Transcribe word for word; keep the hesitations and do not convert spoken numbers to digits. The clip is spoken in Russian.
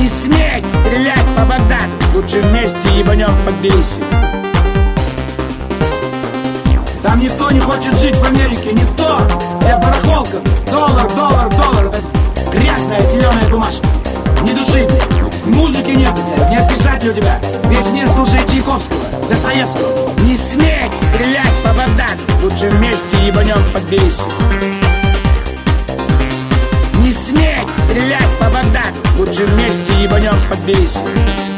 Не сметь стрелять по Багдаду, лучше вместе ебанем под Тбилиси. Там никто не хочет жить в Америке, никто. Я барахолка, доллар, доллар, доллар. Это грязная зеленая бумажка. Ни души, блядь, музыки нет, блядь, нет писателя у тебя. Весь мир слушает Чайковского, Достоевского. Не сметь стрелять по Багдаду, лучше вместе ебанем под Тбилиси. Не сметь стрелять по Багдаду, лучше вместе ебанем под Тбилиси.